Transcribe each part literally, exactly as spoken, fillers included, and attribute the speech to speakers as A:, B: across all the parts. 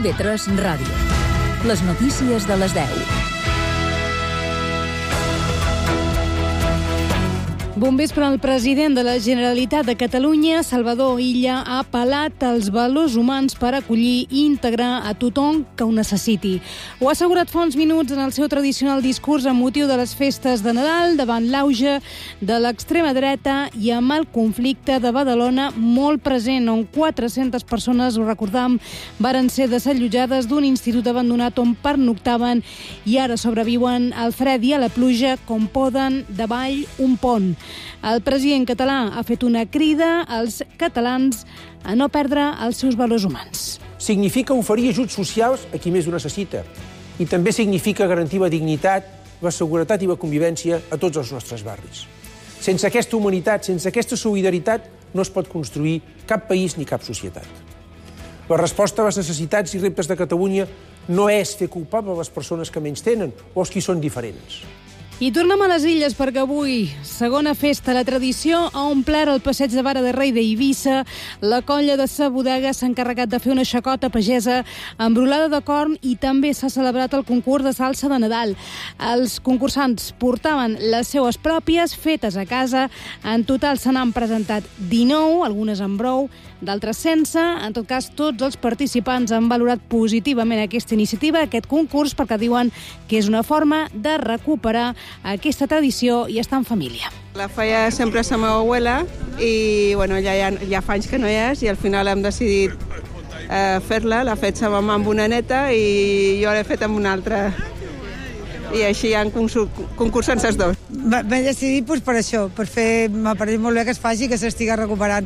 A: I V tres Ràdio. Les notícies de les deu.
B: Bon vespre. El president de la Generalitat de Catalunya, Salvador Illa, ha apel·lat als valors humans per acollir i integrar a tothom que ho necessiti. Ho ha assegurat fa uns minuts en el seu tradicional discurs amb motiu de les festes de Nadal, davant l'auge de l'extrema dreta i amb el conflicte de Badalona molt present, on quatre-centes persones, ho recordam, varen ser desallotjades d'un institut abandonat on pernoctaven i ara sobreviuen al fred i a la pluja com poden davall un pont. El president català ha fet una crida als catalans a no perdre els seus valors humans.
C: Significa oferir ajuts socials a qui més ho necessita i també significa garantir la dignitat, la seguretat i la convivència a tots els nostres barris. Sense aquesta humanitat, sense aquesta solidaritat, no es pot construir cap país ni cap societat. La resposta a les necessitats i reptes de Catalunya no és fer culpable a les persones que menys tenen o els qui són diferents.
B: I tornem a les Illes perquè avui, segona festa, la tradició ha omplert el passeig de Vara de Rei d'Eivissa. La colla de Sa Bodega s'ha encarregat de fer una xacota pagesa embrolada de corn i també s'ha celebrat el concurs de salsa de Nadal. Els concursants portaven les seues pròpies, fetes a casa. En total se n'han presentat dinou, algunes amb brou, d'altres sense. En tot cas, tots els participants han valorat positivament aquesta iniciativa, aquest concurs, perquè diuen que és una forma de recuperar aquesta tradició i estar en família.
D: La feia sempre sa meva abuela i bueno, ja, ja, ja fa anys que no hi és i al final hem decidit eh, fer-la. L'ha fet sa mamà amb una neta i jo l'he fet amb una altra. I així hi ha concursants els dos.
E: Vaig decidir pues, per això, per fer, m'ha parit molt bé que es faci, que s'estiga recuperant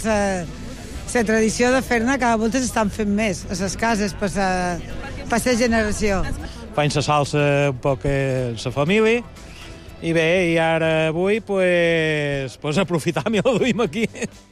E: la tradició de fer-ne, cada volta s'estan fent més a les cases per la generació.
F: Faig la salsa un poc a la família i bé, i ara avui pues, pues aprofitam i la duim aquí.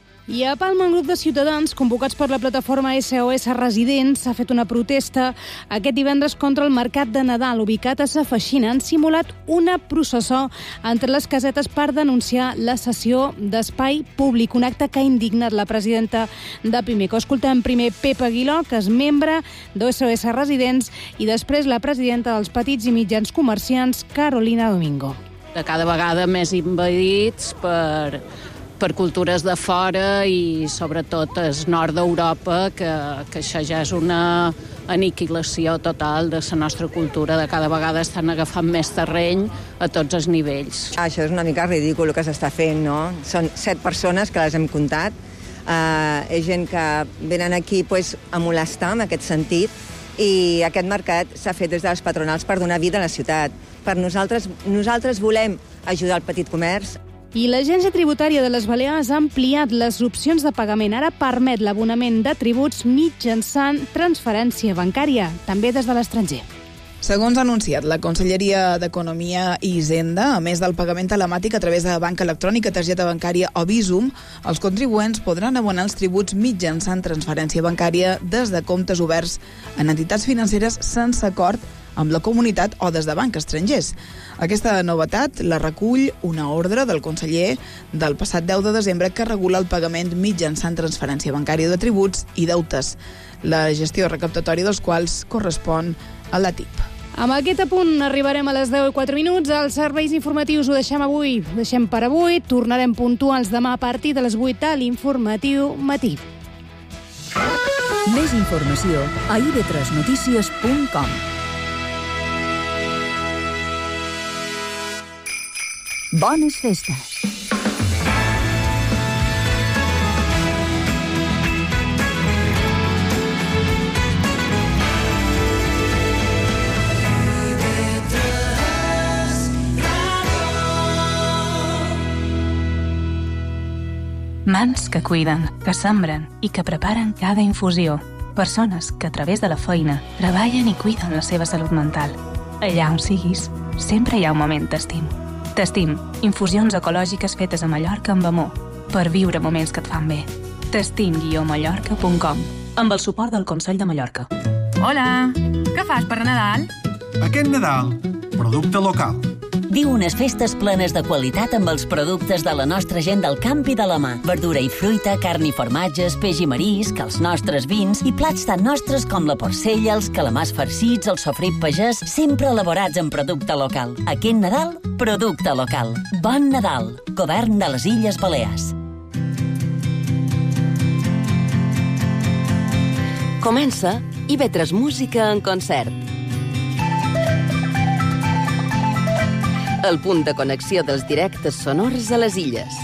B: I a Palma, un grup de ciutadans convocats per la plataforma S O S Residents ha fet una protesta aquest divendres contra el mercat de Nadal ubicat a Sa Feixina. Han simulat una processó entre les casetes per denunciar la cessió d'espai públic, un acte que ha indignat la presidenta de Pimeco. Escoltem primer Pepa Aguiló, que és membre d'O S O S Residents, i després la presidenta dels petits i mitjans comerciants, Carolina Domingo.
G: Cada vegada més invadits per... per cultures de fora i sobretot el nord d'Europa, que, que això ja és una aniquilació total de la nostra cultura, de cada vegada estan agafant més terreny a tots els nivells.
H: Això és una mica ridícul el que s'està fent, no? Són set persones que les hem comptat, uh, és gent que venen aquí pues, a molestar en aquest sentit i aquest mercat s'ha fet des de les patronals per donar vida a la ciutat. Per nosaltres, nosaltres volem ajudar el petit comerç.
B: I l'Agència Tributària de les Balears ha ampliat les opcions de pagament. Ara permet l'abonament de tributs mitjançant transferència bancària, també des de l'estranger.
I: Segons ha anunciat la Conselleria d'Economia i Hisenda, a més del pagament telemàtic a través de banca electrònica, targeta bancària o Bizum, els contribuents podran abonar els tributs mitjançant transferència bancària des de comptes oberts en entitats financeres sense acord amb la comunitat o des de bancs estrangers. Aquesta novetat la recull una ordre del conseller del passat deu de desembre que regula el pagament mitjançant transferència bancària de tributs i deutes, la gestió recaptatòria dels quals correspon a la T I P.
B: Amb aquest apunt arribarem a les deu i quatre minuts. Els serveis informatius ho deixem avui, ho deixem per avui. Tornarem puntuals demà a partir de les vuit a l'Informatiu Matí.
A: Més informació a i ve tres notícies punt com. Bones festes!
J: Mans que cuiden, que sembren i que preparen cada infusió. Persones que a través de la feina treballen i cuiden la seva salut mental. Allà on siguis, sempre hi ha un moment d'estim. T'estim, infusions ecològiques fetes a Mallorca amb amor, per viure moments que et fan bé. testim guió mallorca punt com, amb el suport del Consell de Mallorca.
K: Hola, què fas per Nadal?
L: Aquest Nadal, producte local.
K: Viu unes festes plenes de qualitat amb els productes de la nostra gent del camp i de la mà. Verdura i fruita, carn i formatges, peix i marisc, els nostres vins i plats tan nostres com la porcella, els calamars farcits, el sofrit pagès, sempre elaborats en producte local. Aquest Nadal, producte local. Bon Nadal! Govern de les Illes Balears.
L: Comença I V tres Música en concert. El punt de connexió dels directes sonors a les illes.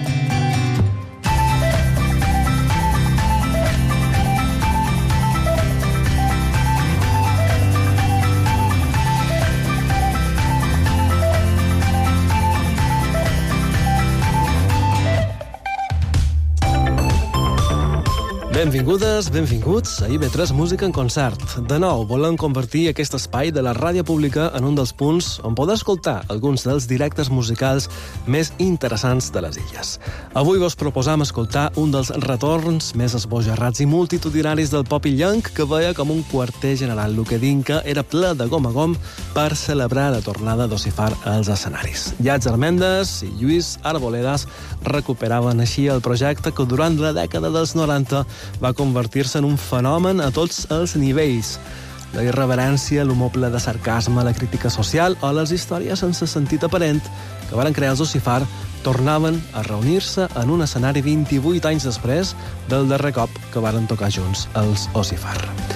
M: Benvingudes, benvinguts a I V tres Música en concert. De nou, volem convertir aquest espai de la ràdio pública en un dels punts on poder escoltar alguns dels directes musicals més interessants de les illes. Avui vos proposam escoltar un dels retorns més esbojarrats i multitudinaris del pop illenc que veia com un quarter general luquedinca era ple de gom a gom per celebrar la tornada d'Ossifar als escenaris. Llats Armendes i Lluís Arboledas recuperaven així el projecte que durant la dècada dels noranta va convertir-se en un fenomen a tots els nivells. La irreverència, l'humor ple de sarcasme, la crítica social o les històries sense sentit aparent que varen crear els Ossifar tornaven a reunir-se en un escenari vint-i-vuit anys després del darrer cop que varen tocar junts els Ossifar.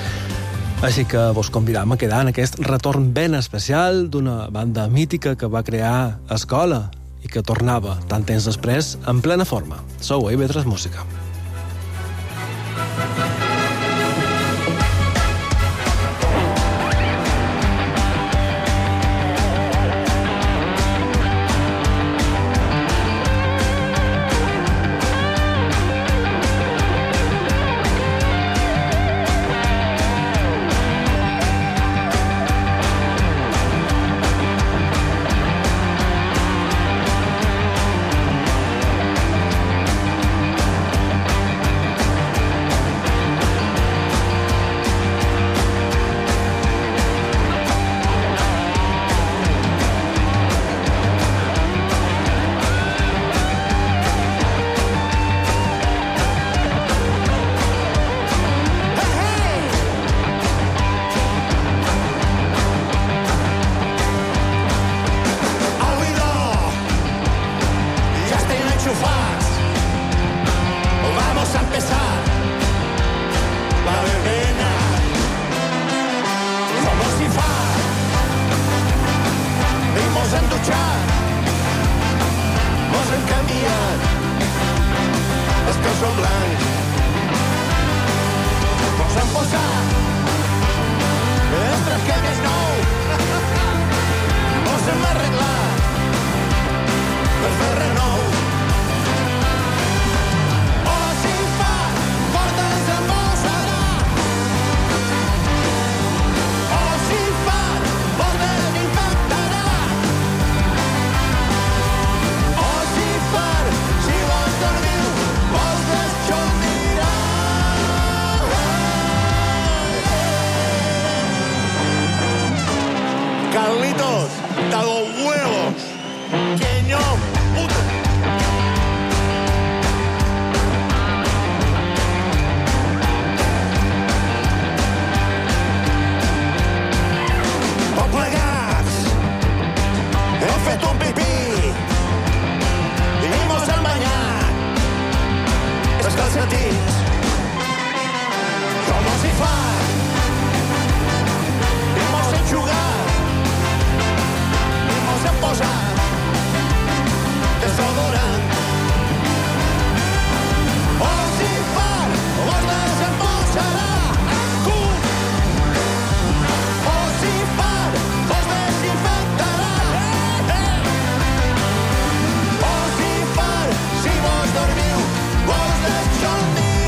M: Així que vos convidam a quedar en aquest retorn ben especial d'una banda mítica que va crear Escola i que tornava tant temps després en plena forma. Sou a I V tres Música.
N: Si vos dormiu, vos deixo mirar.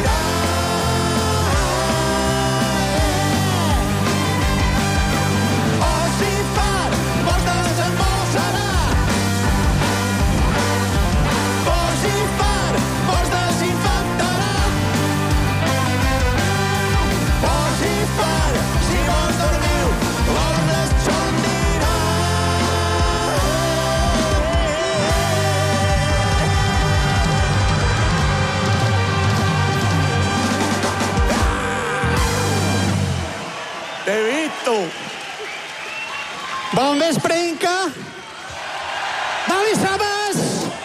N: Sprinka. Dali Sabes.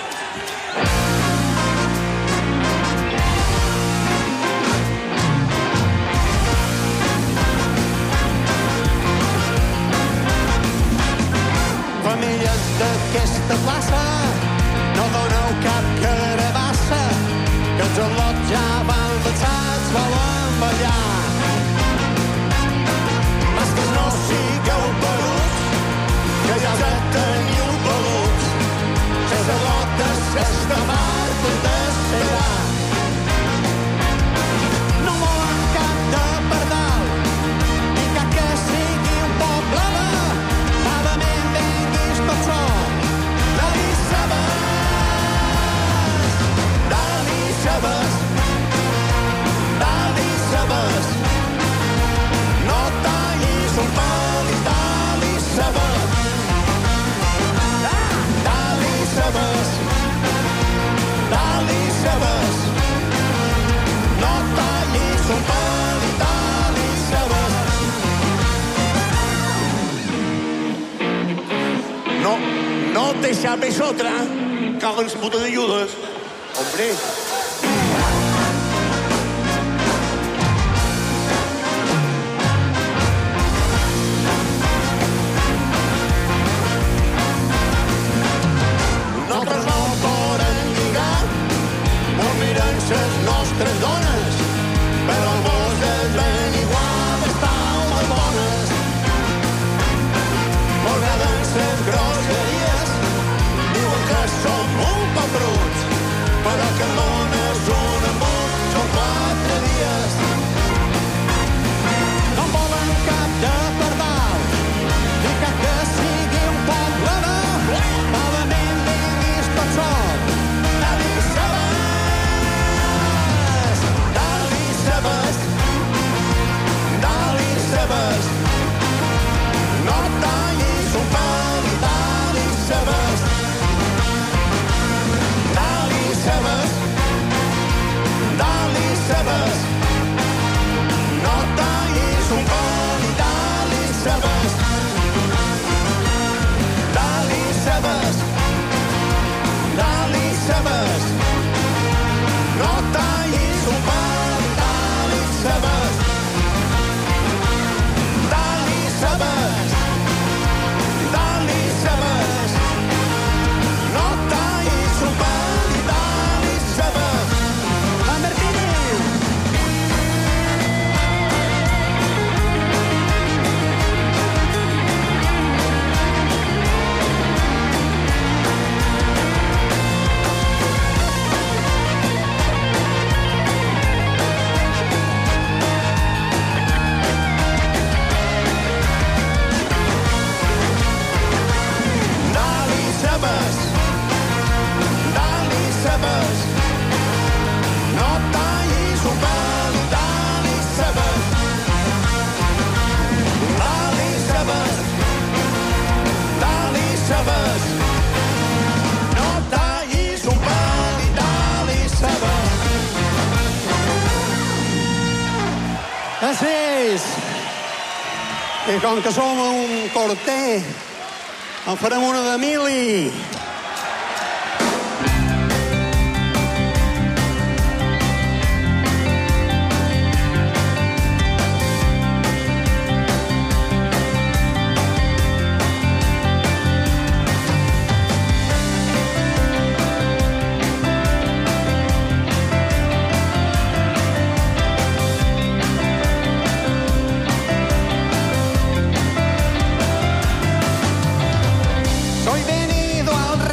N: Famílies d'aquesta plaça, no doneu cap carabassa, que els al·lots ja van pensats, volen ballar. Masques no sigueu peluts, que ja us teniu peluts. Les al·lotes s'esta mar totes serà. No volen cap de pardal, ni cap que sigui un poble de malament vinguis tot sol. Dali Sabes, Dali Sabes, Dali Sabes, no tallis un pal i Dali Sabes, Dali Sabes, Dali Sabes, no tallis un pal i Dali Sabes. No, no te sabes otra, cagas puta de Judas, hombre. Nosaltres no podem lligar, molt miren ses nostres dones, però el mos és ben igual, estau molt bones. M'agraden ses grosseries, diuen que som un poc bruts, però que el món és un embut, són quatre dies. No volen cap de pardal, ni cap que sigui un poble de malament vinguis tot sol. Dali Sabes, Dali Sabes, Dali Sabes, no tallis un pal i Dali Sabes, Dali Sabes, Dali Sabes, no tallis un pal i Dali Sabes, Dali Sabes, Dali Sabes, no tallis un pal i Dali Sabes, Dali Sabes, Dali Sabes, no tallis un pal i Dali Sabes. La Martínez! Dali Sabes, Dali Sabes, no tallis un pal i Dali Sabes, Dali Sabes, Dali Sabes, no tallis un pal i Dali Sabes. Gràcies. I com que som un corter, en farem una de Mili. Soy venido al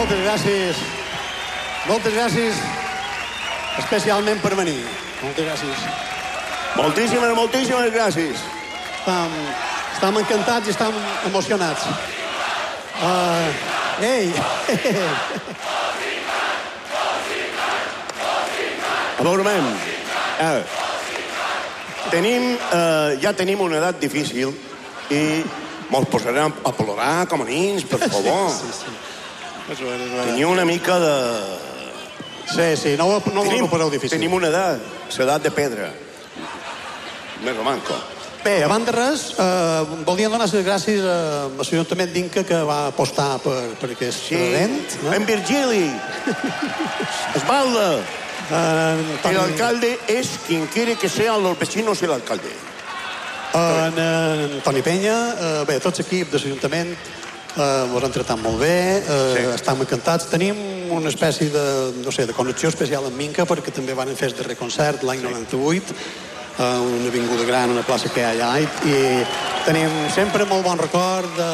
O: moltes gràcies. Moltes gràcies, especialment per venir. Moltes gràcies.
P: Moltíssimes, moltíssimes gràcies.
O: Estam, estam encantats i estam emocionats. Uh, ei!
P: A veure, mem, eh, tenim, eh, ja tenim una edat difícil i mos posarem a plorar com a nins, per favor.
O: Sí, sí, sí.
P: Teniu una mica de...
O: Sí, sí, no, no
P: tenim,
O: ho poseu difícil.
P: Tenim una edat, l'edat de pedra. Més romanco.
O: Bé, abans de res, eh, volia donar les gràcies a l'Ajuntament d'Inca que va apostar per, per aquest
P: sí,
O: event. No?
P: En Virgili. Esbalda.
O: Uh,
P: el alcalde es quien quiere que sean los vecinos el alcalde.
O: En, en Toni Penya, eh, bé, tots l'equip de l'Ajuntament eh, ens han tratat molt bé, eh, sí. Estem encantats. Tenim una espècie de, no sé, de connexió especial amb Minca perquè també van fer el darrer concert l'any noranta-vuit, eh, una avinguda gran, una plaça que hi ha allà, i, i tenim sempre molt bon record de...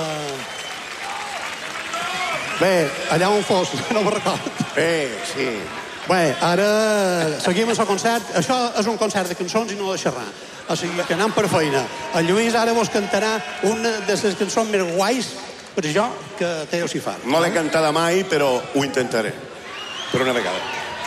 O: Bé, allà on fos, no me'n record.
P: Bé, sí.
O: Bé, ara seguim amb el concert. Això és un concert de cançons i no de xerrar. O sigui que anem per feina. El Lluís ara vos cantarà una de les cançons més guais per jo que té o si fa.
P: No l'he cantada mai, però ho intentaré. Per una vegada.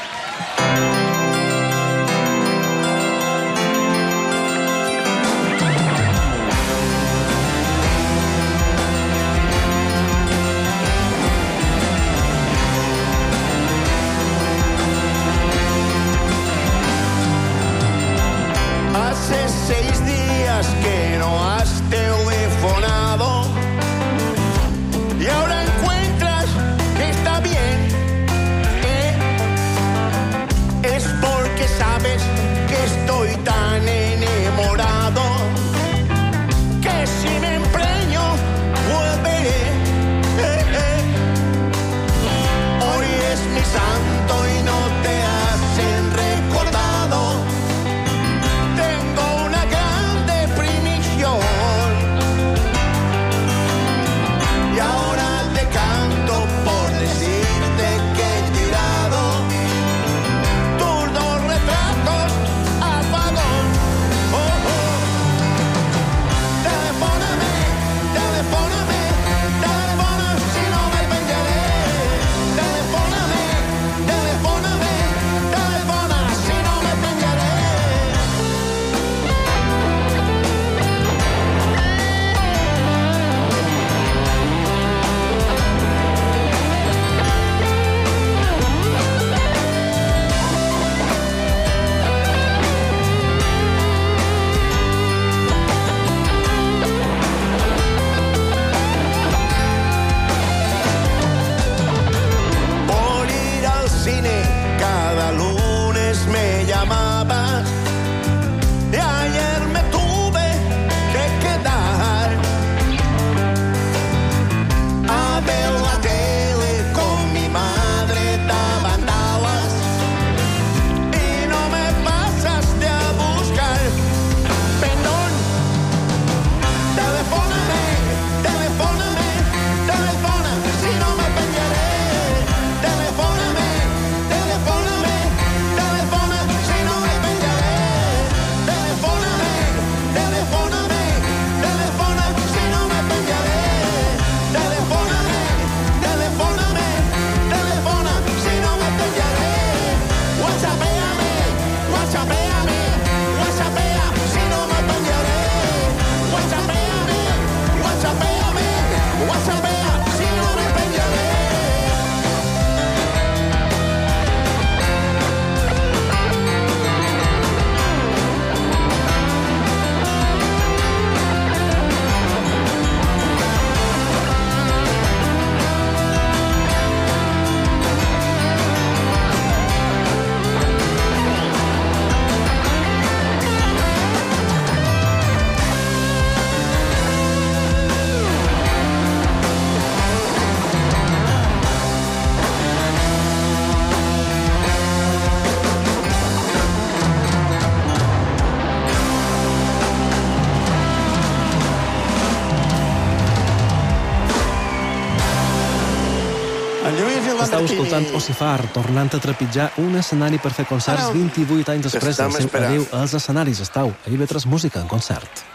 N: Que no has telefonado y ahora encuentras que está bien, ¿eh?
M: Estau escoltant Ossifar, tornant a trepitjar un escenari per fer concerts vint-i-vuit anys després del seu adéu als escenaris. Estau a I V tres Música en concert.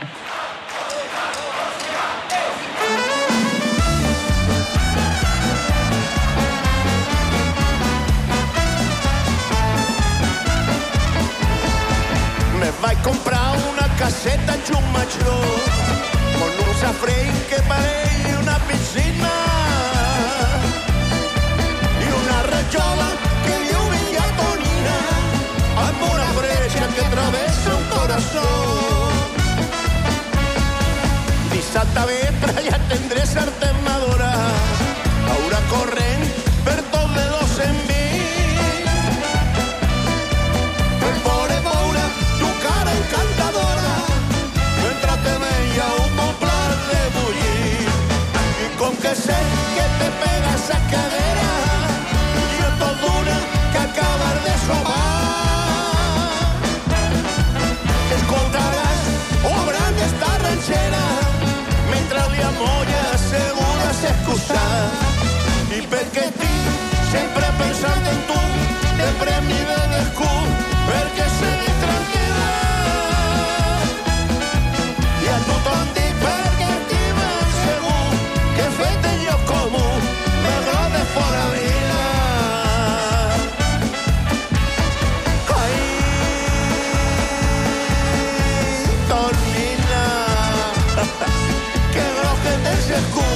P: Me vaig comprar una caseta en Xumaxó con un safrell que parell una piscina i una rajola que lluvia tonina amb una freixa que travessa un corazó. Dissabte vespre ja tindré sartén madura, haurà corrent per tot de dos en vint per poder veure tu cara encantadora mentre te veia un bon plat de bullir. I com que sé que te pegas a cadera, jo tot d'una que acabar de sopar. Escoltaràs obran d'esta ranxera mentre li amolla segura s'excusar. I perquè estic sempre pensant en tu, de premi de descut, perquè sé tranquil·la. I a tothom dic perquè estic ben segur que fet en lloc comú m'agrada fora vida. Ai, Tonina, que gros que tens el cul.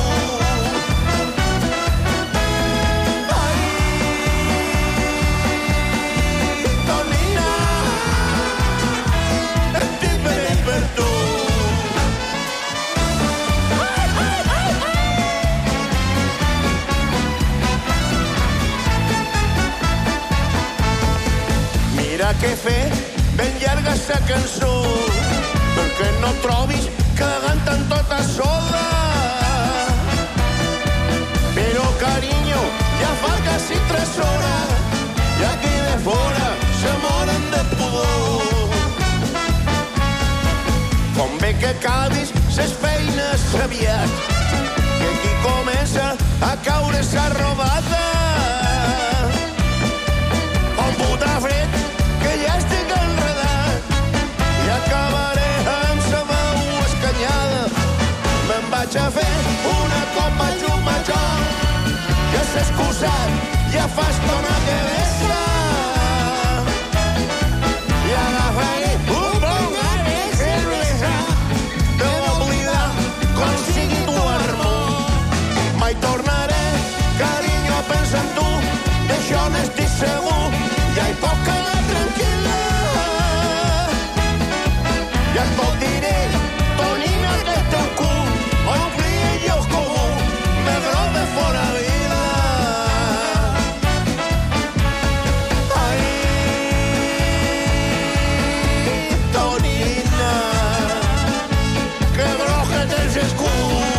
P: Mira que fer ben llarga sa cançó perquè no trobis que canten tota sola. Però carinyo, ja fa quasi tres hores i aquí de fora se moren de pudor. Com bé que acabis ses feines aviat, que aquí comença a caure sa robada. Com puta fred que ja estic enredat i acabaré amb sa veu escanyada. Me'n vaig a fer una copa Xumaxó, que s'ha excusat ja fa estona que vessa, i agafaré un bon gat de cervesa. Te oblidar com sigui tu amor. Mai tornaré, carinyo, a pensar en tu, d'això n'estic segur. Ja hi pot quedar tranquil·la. Ja et pot diré, Tonina, que el teu cul omplia lloc comú, m'agrada fora vida. Ai, Tonina, que gros que tens el cul.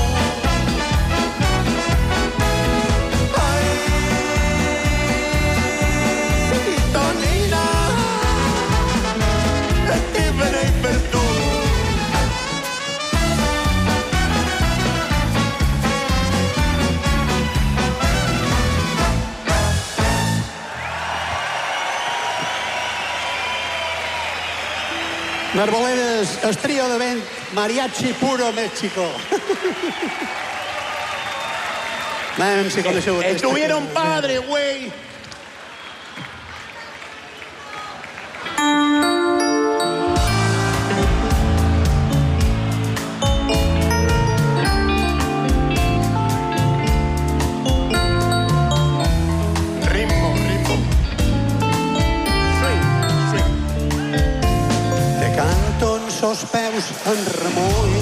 O: Narboledes, el trío de vent, Mariachi Puro México. Anem, si coneixeu aquesta.
P: Estuvieron padre, güey.
O: Sos peus en remull,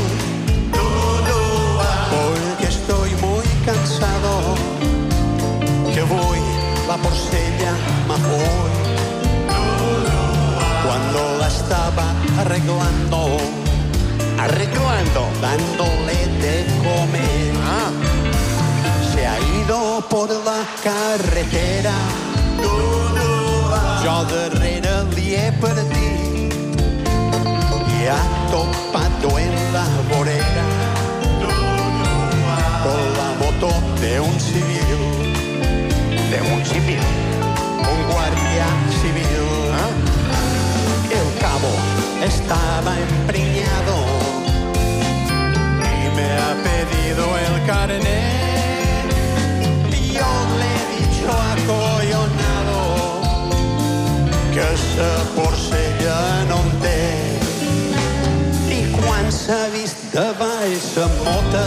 O: porque estoy muy cansado, que voy la porcella Majoy. Cuando la estaba arreglando,
P: arreglando,
O: dándole de comer,
P: ah.
O: se ha ido por la carretera, yo darrere li he perdit. Y ha topado en la vorera con la moto de un civil. estaba empreñado y me ha pedido el carnet. Yo le he dicho acollonado que esa porcella no en té. I quan s'ha vist davall sa mota,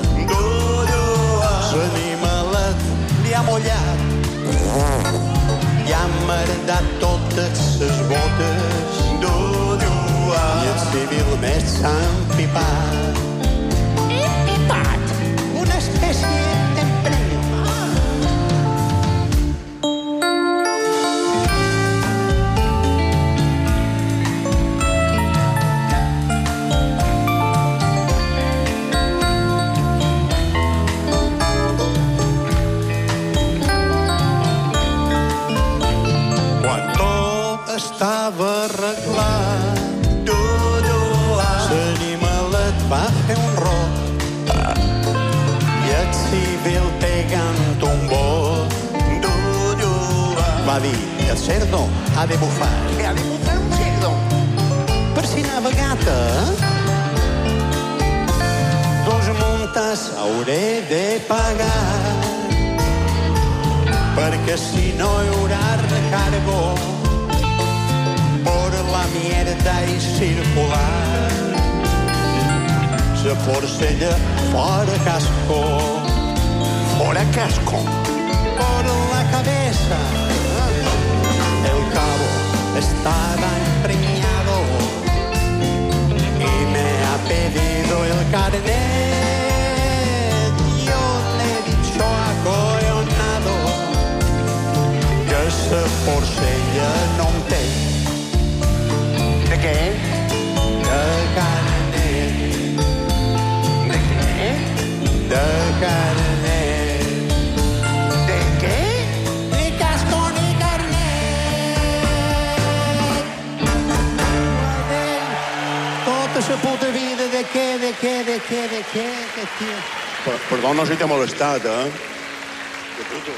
O: l'animalet li ha mollat i ha merdat totes ses botes i el civil més s'ha empipat. Empipat? Una espècie d'emprenya. Estava arreglat, l'animalet va fer un rot i el civil pegant un bot va dir, el cerdo ha de bufar. Que ha de bufar un cerdo? Per si navegata dos multes hauré de pagar perquè si no hi haurà recargo la mierda y circular. Se porcella fora casco, fora casco, por la cabeza. El cabo estaba empreñado y me ha pedido el carnet. Yo le he dicho acollonado que esa porcella no en té. ¿De qué? De carnet. ¿De qué? De carnet. ¿De qué? Ni casco ni carnet. Tota sa puta vida, de què, de què, de què, de què, de què?
P: Perdona si t'he molestat, eh? De puto.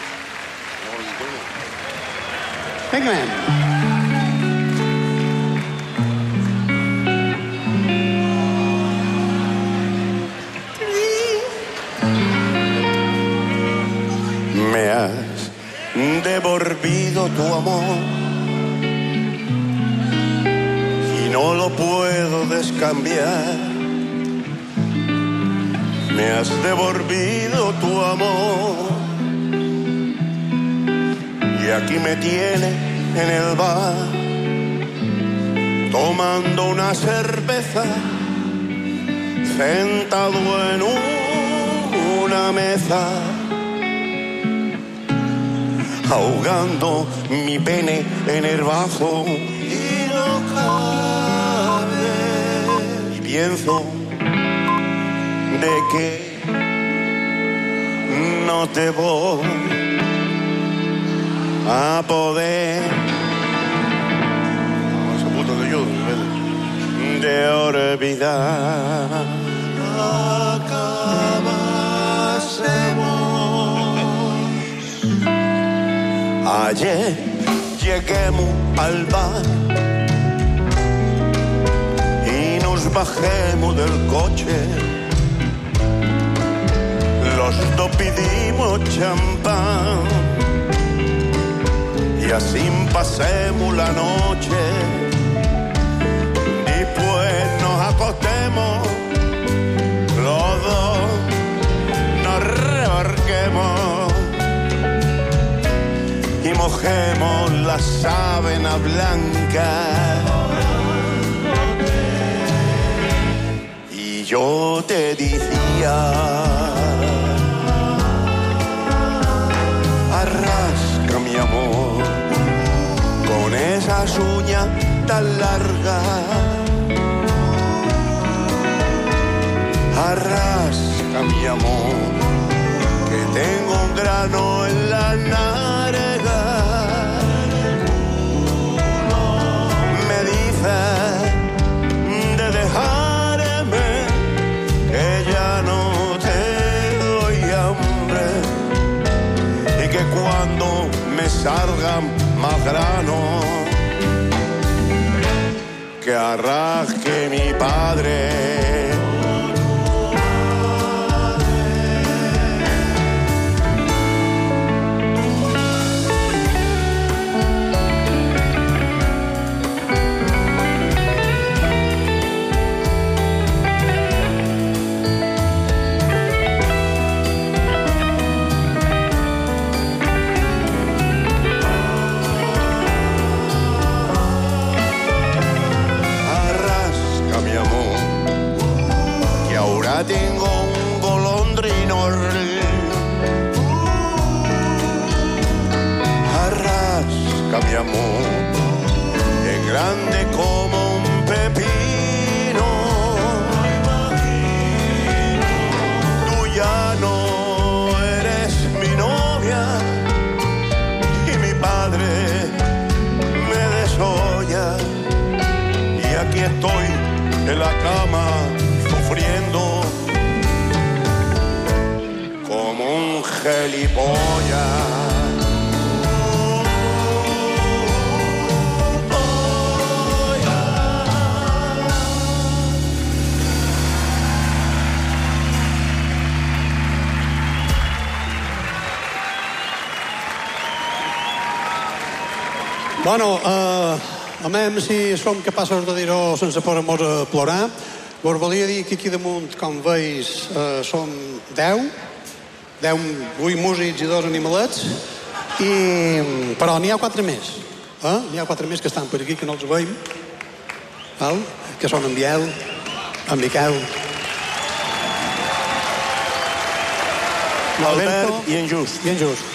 O: Vinga, nen.
P: Me has devolvido tu amor y no lo puedo descambiar. Me has devolvido tu amor y aquí me tiene en el bar tomando una cerveza sentado en una mesa, ahogando mi pene en el vaso y no cabe. Y pienso de que no te voy a poder ese puto de yo de olvidar. Ayer lleguemos al bar y nos bajemos del coche. Los dos pedimos champán y así pasemos la noche. Después nos acostemos, los dos nos rebarquemos y mojemos la sábana blanca. Y yo te decía, arrasca mi amor con esas uñas tan largas. Arrasca mi amor, que tengo un grano en la narga. Me dice de dejarme, que ya no te doy hambre y que cuando me salgan más granos, que arrasque mi padre. Tengo un golondrino arrasca mi amor, es grande como un pepino. Tú ya no eres mi novia y mi padre me desolla, y aquí estoy en la cama sufriendo como un gilipollas.
O: Bueno, eh, a mi, si som capaços de dir-ho sense por-nos a plorar, vos volia dir que aquí damunt, com veus, eh, som deu, deu, vuit músics i dos animalets, i, però n'hi ha quatre més. Eh? N'hi ha quatre més que estan per aquí, que no els veiem, val? Que són en Biel, en Miquel,
P: Albert i en Just.
O: I en Just.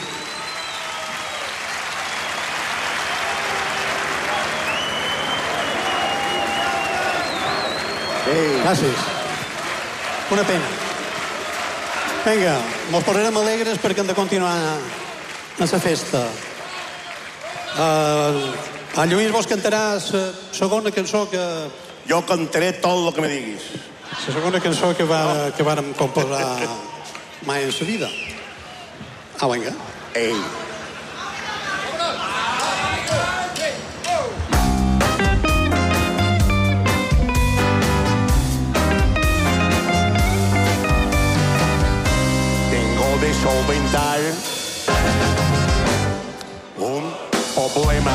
P: Ei.
O: Gràcies. Una pena. Vinga, mos posarem alegres perquè hem de continuar a la festa. Uh, a Lluís, vos cantaràs la segona cançó que...
P: Jo cantaré tot el que me diguis.
O: La segona cançó que, va, no. que vàrem composar mai en sa vida. Ah, vinga.
P: Ei. De solventar un problema.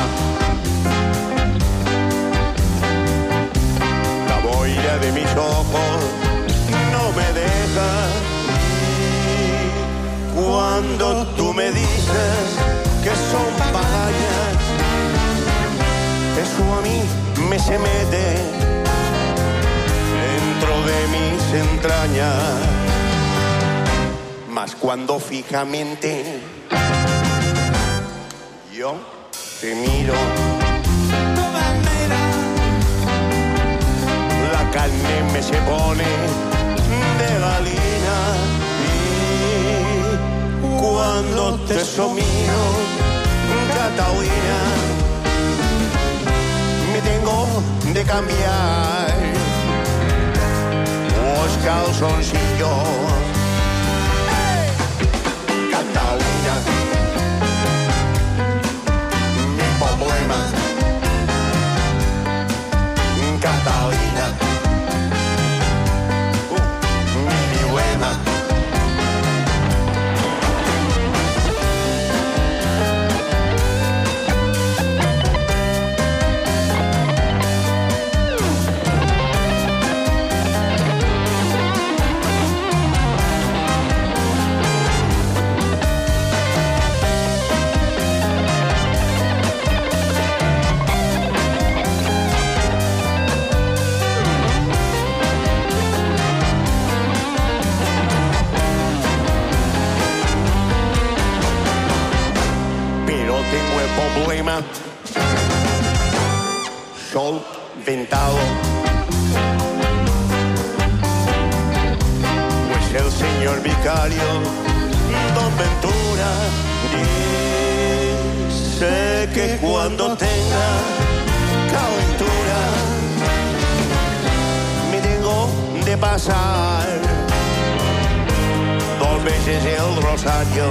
P: La boira de mis ojos no me deja. Cuando tú me dices que son batallas, eso a mí me se mete dentro de mis entrañas. Mas cuando fijamente yo te miro, la carne me se pone de gallina, y cuando te somiro, Catalina, me tengo de cambiar los calzoncillos. Catalina, mi problema. Catalina, uh, mi dilema. Problema solventado, pues el señor vicario Don Ventura dice que cuando tenga calentura me tengo de pasar dos veces el rosario.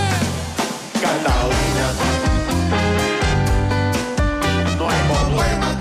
P: Catalina, no hay problema.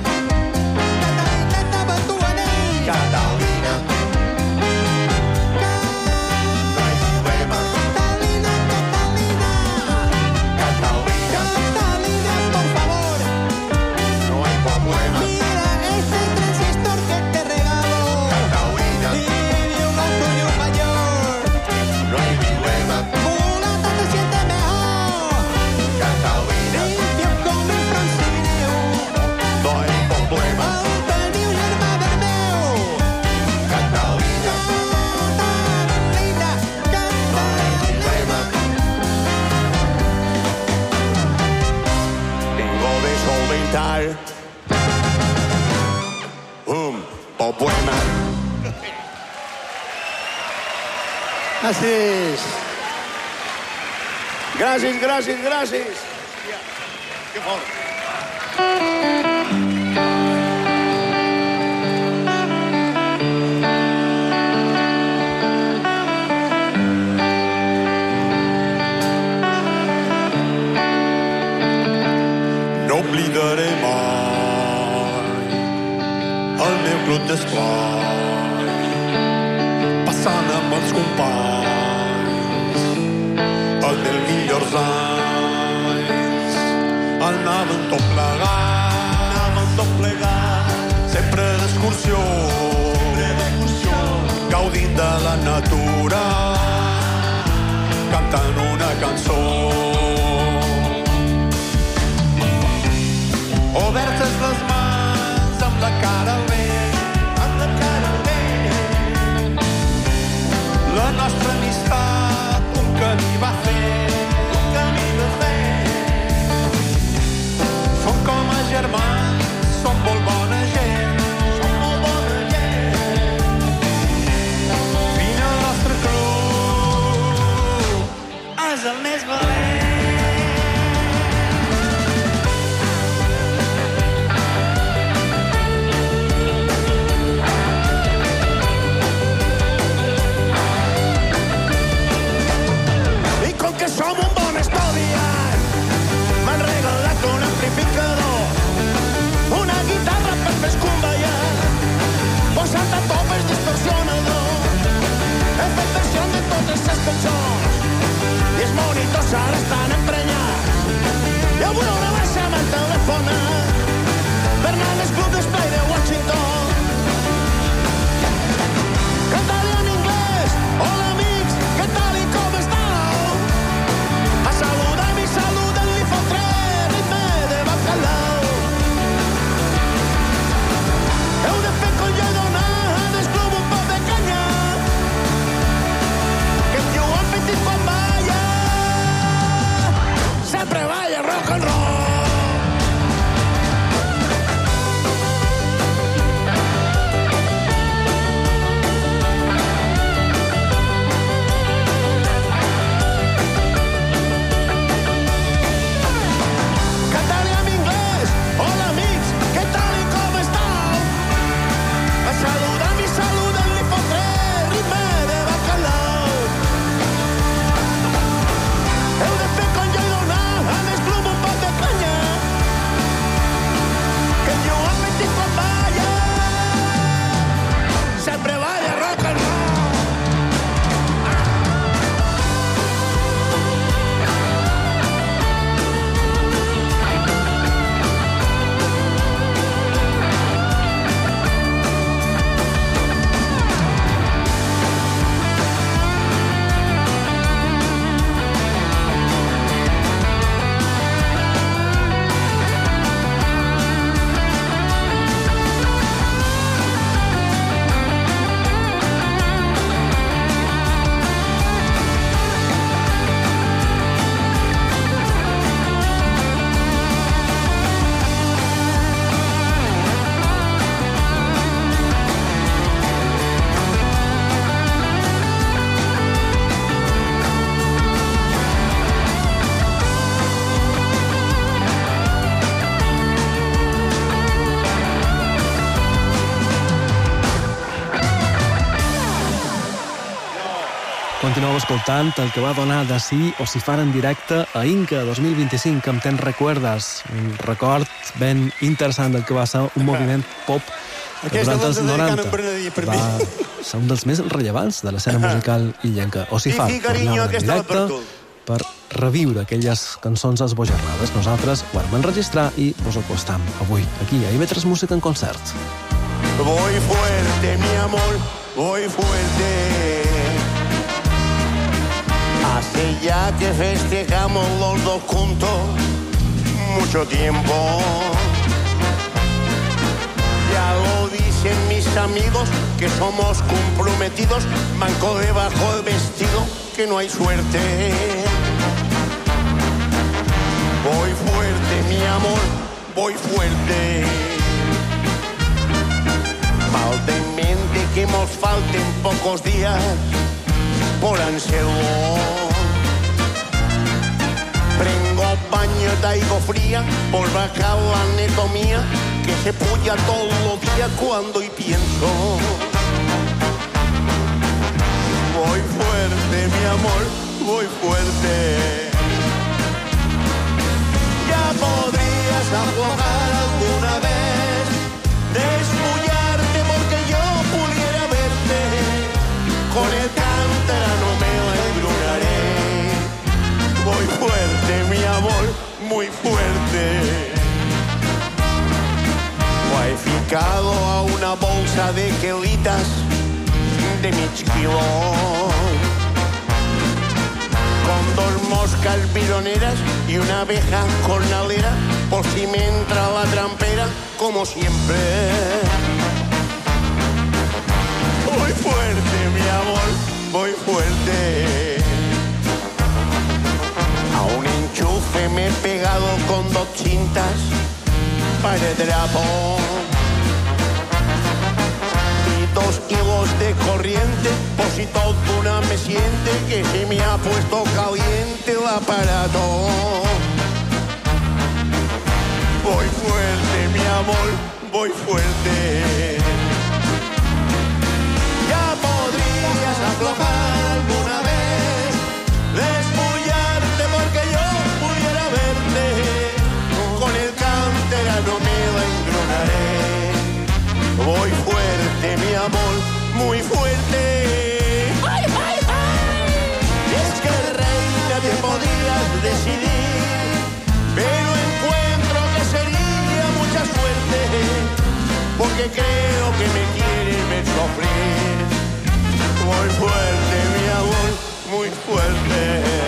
P: Gràcies. Gràcies, gràcies, gràcies. Que fort.
O: No oblidaré mai el meu club d'esplai, passant amb els companys el dels millors anys. Anàvem tot plegat, anàvem tot plegat, sempre d'excursió, gaudint de la natura, cantant una cançó. Obertes les mans amb la cara al vent, amb la cara al vent. La nostra amistat un camí va fer, un camí va fer. Som com a germans, som molt bona gent, som molt bona gent. Vine al nostre club, és el més valent.
P: Som un bon estudiant. M'han regalat un amplificador, una guitarra per fer escomballar, posat a topes distorsionador. He fet versió de totes les cançons i els monitors ara estan emprenyats. I avui una baixa m'han telefonat per anar al club d'esplai de Washington. Cantar-li en anglès. Hola amics, què tal i com estàu? Saluda'm i saluda'm, li fotré ritme de bacalao. Heu de fer com jo he donat al club un poc de canya, que em diu el petit quan balla, sempre balla rock and roll. Saluda'm i saluda'm, li fotré ritme de bacalao. Heu de fer com jo he donat al club un poc de canya, que em diu el petit quan balla, sempre balla rock and roll.
M: Continueu escoltant el que va donar de si o si fara en directe a Inca dos mil vint-i-cinc, amb Te'n recuerdes, un record ben interessant del que va ser un moviment pop durant els noranta. Va ser un dels més rellevants de l'escena musical illenca. O si fa, tornava en directe per reviure aquelles cançons esbojarrades. Nosaltres ho vam enregistrar i us acostam avui, aquí, a I V tres Música en concert.
P: Voy fuerte, mi amor, voy fuerte. Hace ya que festejamos los dos juntos mucho tiempo. Ya lo dicen mis amigos que somos comprometidos, manco debajo del vestido, que no hay suerte. Voy fuerte, mi amor, voy fuerte. Mal de mente que nos falten pocos días por Anselmo. Prengo baño de agua fría por bajar la anatomía que se puya todos los días cuando y pienso. Voy fuerte, mi amor, voy fuerte. Ya podrías aflojar alguna vez, despullarte porque yo pudiera verte. Con el cántaro me lo engrunaré. Voy fuerte, mi amor, muy fuerte. He ficado a una bolsa de quelitas de mig kilo con dos moscas bidoneras y una abeja cornalera por si me entra la trampera como siempre. Voy fuerte, mi amor, voy fuerte. A un enchufe me he pegado con dos cintas para el drapo y dos hilos de corriente por si toda me siente que se me ha puesto caliente el aparato. Voy fuerte, mi amor, voy fuerte. Ya podrías aflojar alguna vez, despullarte porque yo pudiera verte. Con el cántaro me lo engrunaré. Voy fuerte, mi amor, muy fuerte. ¡Ay, ay, ay! Y es que el rey nadie podías decidir, pero encuentro que sería mucha suerte, porque creo que me quiere ver sufrir. Muy fuerte, mi amor, muy fuerte.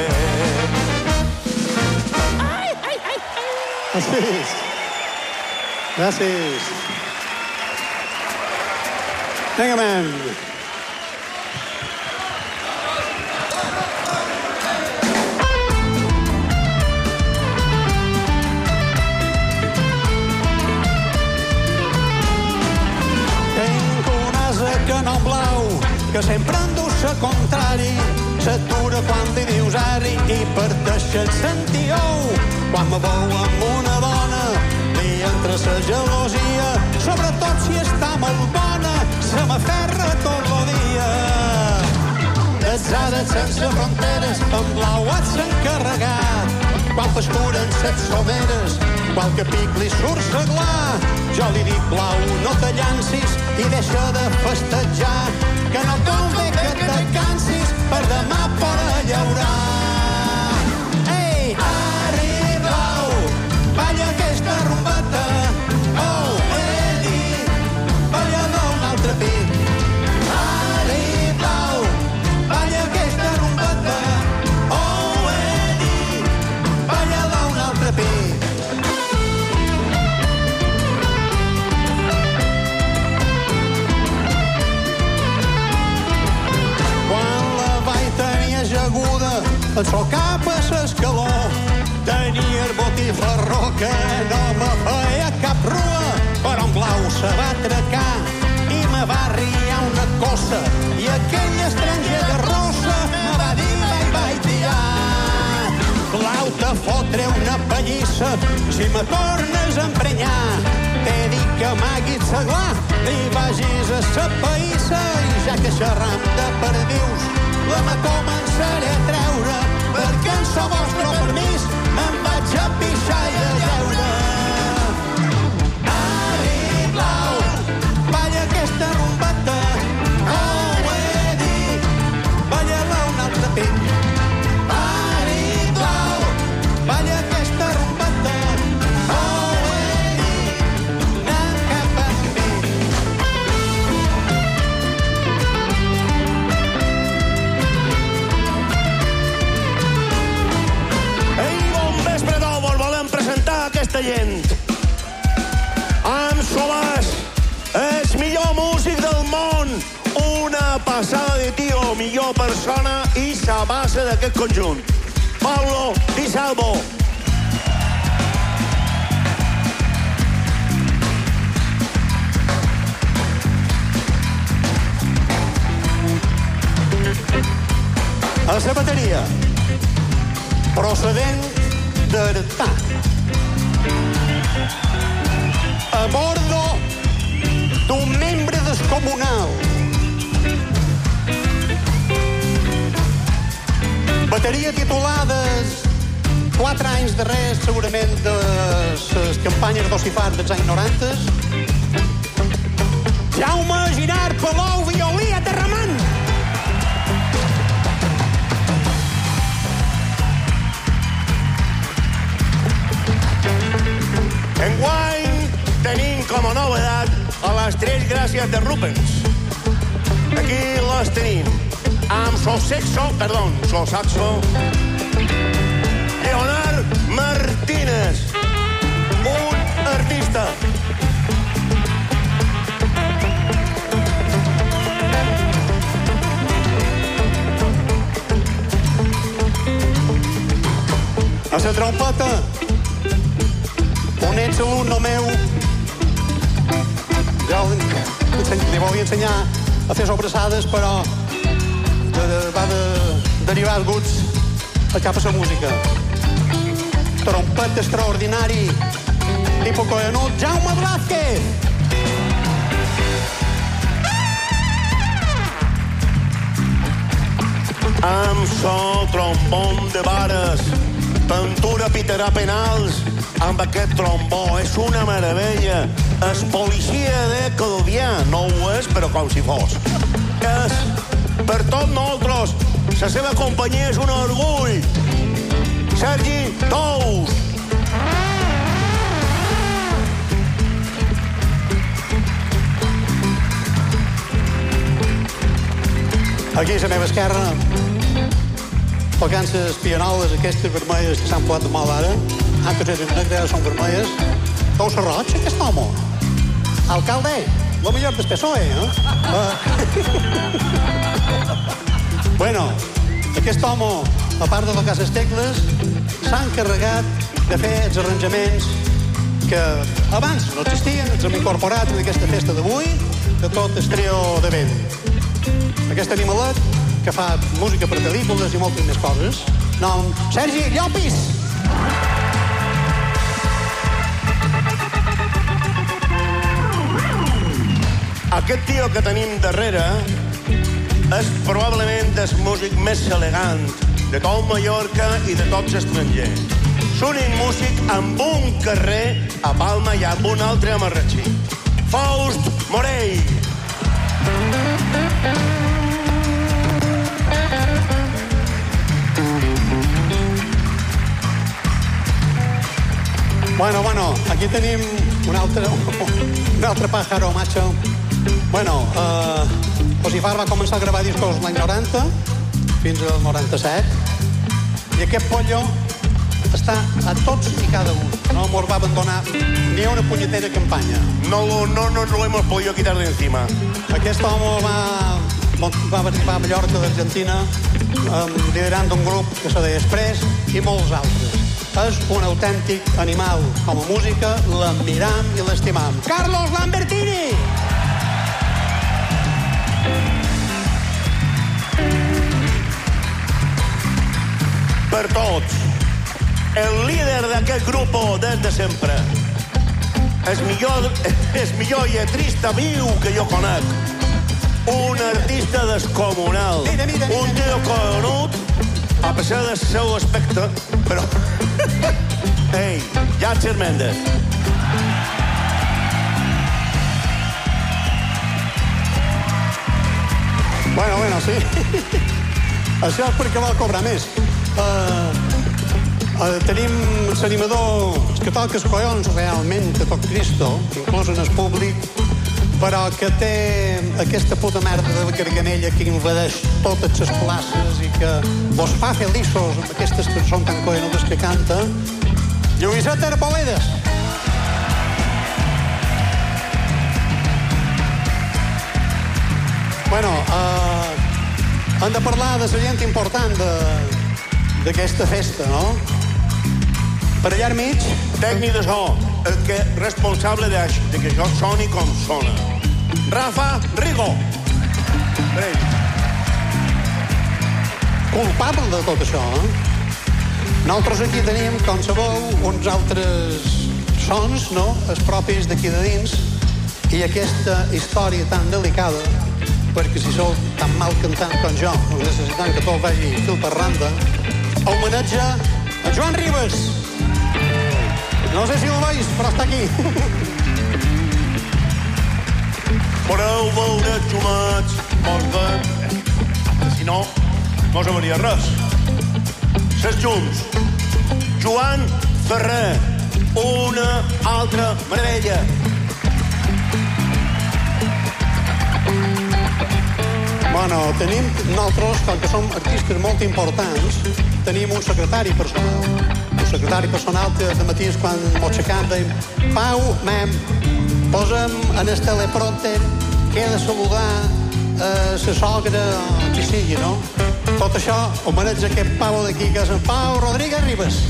P: ¡Ay, ay, ay!
O: Gràcies. Gràcies. Vinga, man. Tenc un ase que no blau, que sempre endussa contrari, s'atura quan li dius ari i parteix el sentiou. Quan me veu amb una dona, li entra sa gelosia, sobretot si està molt bona, se m'aferra tot el dia. Desades sense fronteres, en blau et s'ha encarregat, quan pasturen set someres, qualque pic li surt seglar. Jo li dic blau, no te llancis i deixa de festejar, que no convé que te cansis per demà per a llaurar. Ei, Ari Blau, balla aquesta rumbeta, oh, he dit, balla d'un altre pic. Ari Blau, balla aquesta rumbeta, oh, he dit, balla d'un altre pic. Ajaguda, el sol cap a l'escaló, tenia el botifarró que no me feia cap rua, però en blau se va atracar i me va riar una cosa, i aquell estranger de rossa me va dir bye bye tirar. Blau, te fotré una pallissa si me tornes a emprenyar, t'he dit que m'haguis seglar i vagis a sa païssa, i ja que xerram de perdius la me començaré a treure, perquè en so vostre permís me'n vaig a pixar i a jeure. Ari Blau, balla aquesta rumbeta, oh, he dit, balla-la un altre pic. Ari Blau, balla aquesta rumbeta, oh, he dit, anem cap a pic. Aquesta gent amb Solàs, el millor músic del món, una passada de tio, millor persona i sa base d'aquest conjunt, Pablo Di Salvo. la bateria, procedent d'Artà. A bordo d'un membre descomunal. Bateria titulades quatre anys darrers, segurament, de les campanyes d'Ossifar dels anys noranta. Jaume Girard Palou, violí a Terramant.
P: Enguany tenim com a novedat a les tres gràcies de Rubens. Aquí les tenim. Amb sol sexo, perdó, sol saxo, Leonard Martínez, un artista. A la trompeta, on ets alumne meu, ja li volia ensenyar a fer sobrassades, però de, de, va de, derivar els guts a cap a la música. Trompet extraordinari, tipus coenut, Jaume Blázquez. Amb so trombón de vares, pintura pitarà penals, amb aquest trombó, és una meravella. És policia de Codovià, no ho és, però com si fos. És, per tot nosaltres, la seva companyia és un orgull. Sergi Tous. Aquí a la meva esquerra, tocant les pianoles aquestes vermelles que s'han posat de mal ara. Antes eren negres, ara són vermelles. Deu ser roig, aquest home. Alcalde, lo millor del P S O E, eh? Uh... bueno, aquest home, a part de tocar les tecles, s'ha encarregat de fer els arranjaments que abans no existien, els hem incorporat en aquesta festa d'avui, de tot el trio de vent. Aquest animalet que fa música per pel·lícules i moltes més coses. Nom, Sergi Llopis! Aquest tio que tenim darrere és probablement el músic més elegant de tot Mallorca i de tot l'estranger. L'únic músic amb un carrer a Palma i amb un altre a Marratxí. Faust Morell. Bueno, bueno, aquí tenim un altre, un altre pájaro macho. Bueno, eh, Ossifar va començar a gravar discos l'any noranta fins al noranta-set i aquest pollo està a tots i cada un. No mos va abandonar ni una punyetera campanya. No, no, no lo hemos podido quitar de encima. Aquest home va, va arribar a Mallorca d'Argentina eh, liderant un grup que se deia Express i molts altres. És un autèntic animal. Com a música l'admiram i l'estimam. Carlos Lambertini! Per tots, el líder d'aquest grup des de sempre. És millor, és millor lletrista viu que jo conec. Un artista descomunal. Mira, mira, mira. Un tio coronut, a pesar del seu aspecte, però... Ei, Yatzer Méndez. Bueno, bueno, sí. Això és perquè vol cobrar més. Uh, uh, tenim l'animador que toca els collons realment, que toca Cristo, inclús en el públic, però que té aquesta puta merda de garganella que invadeix totes les places i que vos fa feliços amb aquestes cançons tan cohenudes que canta. Lluïset Arboledes. Bueno, uh, hem de parlar de la gent important d'aquesta festa, no? Per allà al mig... Tècnic de so, el que responsable de, de que això soni com sona. Rafa Rigo.
O: culpable de tot això, eh? Nosaltres aquí tenim, com sabeu, uns altres sons, no?, els propis d'aquí de dins, i aquesta història tan delicada, perquè si sou tan mal cantant com jo, necessitant que tot vagi fil per randa, homenatge a Joan Ribas. No sé si el veus, però està aquí.
P: Podeu veure xumats, molts de... Si no, no sabria res. Ses llums. Joan Ferrer. Una altra meravella.
O: Bueno, tenim nosaltres, com que som artistes molt importants, tenim un secretari personal. Un secretari personal que de matins quan m'ho aixecam deim Pau, mem, posa'm en el teleprompter que he de saludar eh, sa sogra o qui sigui, no? Tot això homenatge a aquest Pau d'aquí, que és en Pau Rodríguez Ribas.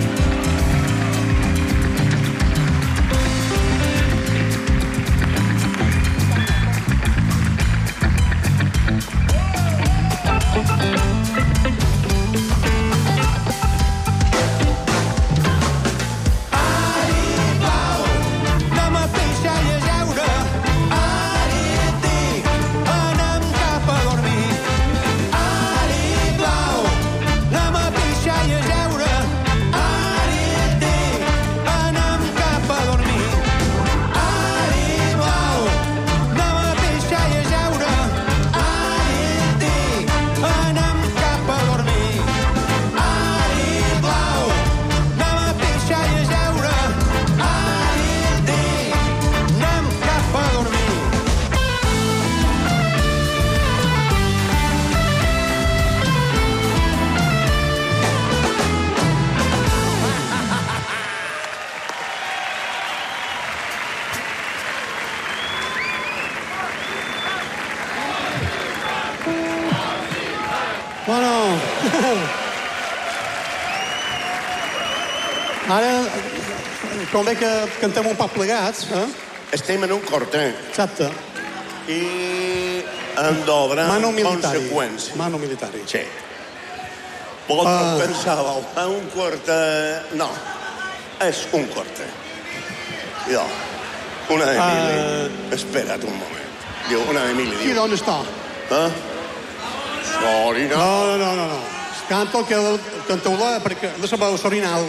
O: Ara, convé que cantem un poc plegats, eh?
P: Estem en un corte.
O: Exacte.
P: I hem d'obrar
O: Mano militari.
P: conseqüències.
O: Mano militari.
P: Sí. Vosaltres
O: Uh.
P: pensàveu, a un quartet... No, és un quartet. Jo, una Emili... Uh. Espera't un moment. Diu, una Emili diu...
O: I d'on està?
P: Eh? Sorina.
O: No, no, no, no. no. Canto que canteu-la perquè de saber Sorinal.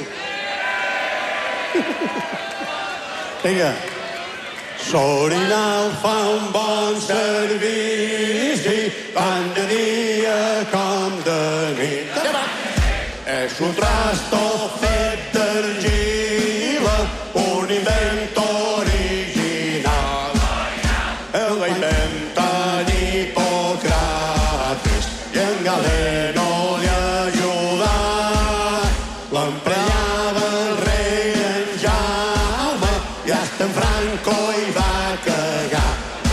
O: Vinga. Sorinal fa un bon servici tant de dia com de nit. És un trasto fet d'argila, un invent original. El va inventar Hipòcrates i en Galeno li ajudà. L'emprenyava el rei en Jaume i hasta en Franco hi va cagar.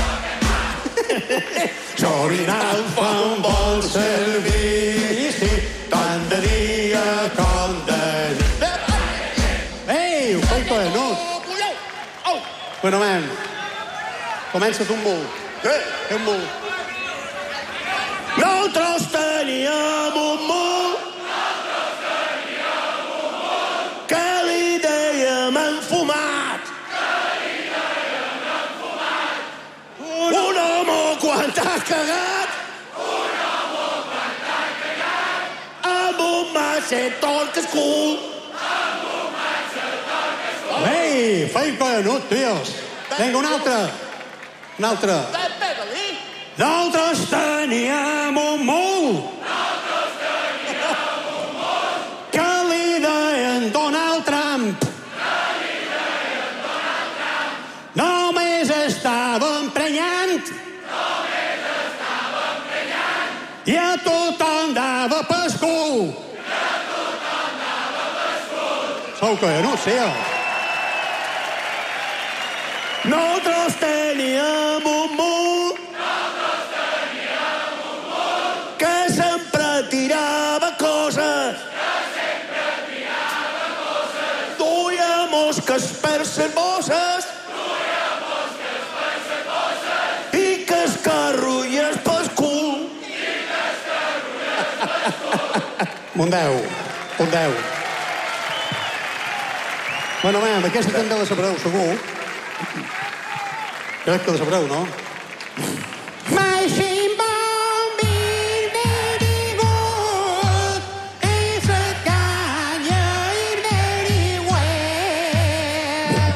O: Sorinal fa un bon servici tant de dia com de nit. Ei, ho fai tot, no? Bueno, man, comença tu un bull.
P: Eh?
O: Un bull.
P: Nosaltres teníem un mul que li dèiem enfumat. Un home quan t'ha cagat amb un macetón que és cul.
O: Ei, fai collanut, tios. Vinga, un altre. Un altre. Nosaltres teníem un mul que li deien Donald Trump. Només estava emprenyant i a tothom dava pel cul. Sou collanut, tios.
P: Nosaltres teníem un mul que sempre tirava coses. Duia mosques per ser bosses i cascarrulles pel cul.
O: Un deu. Un deu. Bueno, bé, amb aquesta també la sabreu, segur. Crec que la sabreu, no?
N: My shimbom been very good. It's a kanya in very well.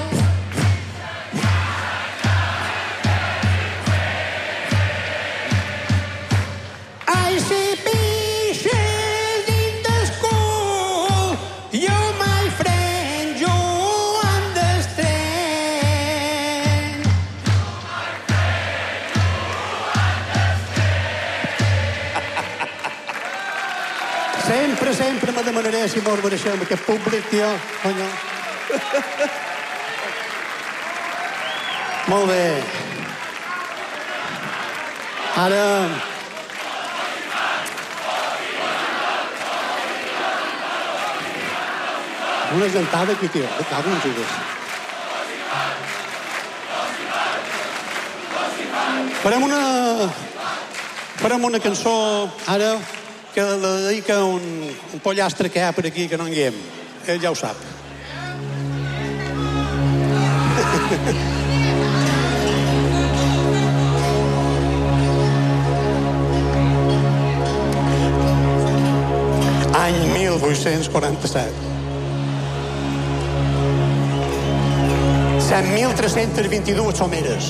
N: I see pictures in the school. You, my friend, you understand.
O: Sempre, sempre me demanaré si mos mereixem aquest públic, tio. Conyo. Molt bé. Ara... Una gentada aquí, tio. Que cago en Judes. Farem una... Farem una cançó, ara, que la dedica un, un pollastre que hi ha per aquí, que no en guiem. Ell ja ho sap. Any mil vuit-cents quaranta-set. set mil tres-cents vint-i-dues someres.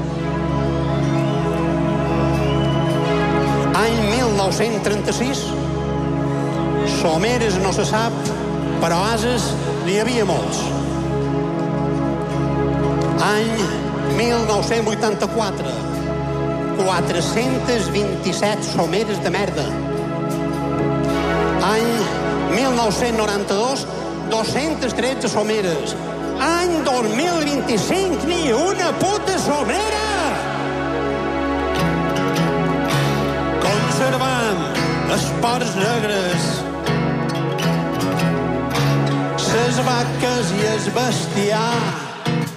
O: Any mil nou-cents trenta-sis, someres no se sap, però ases n'hi havia molts. Any mil nou-cents vuitanta-quatre, quatre-cents vint-i-set someres de merda. Any mil nou-cents noranta-dos, dos-cents tretze someres. Any dos mil vint-i-cinc, ni una puta somera! Conservant esports negres, ses vaques i el bestiar.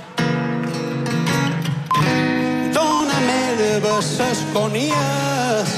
O: Dóna-me de ses conies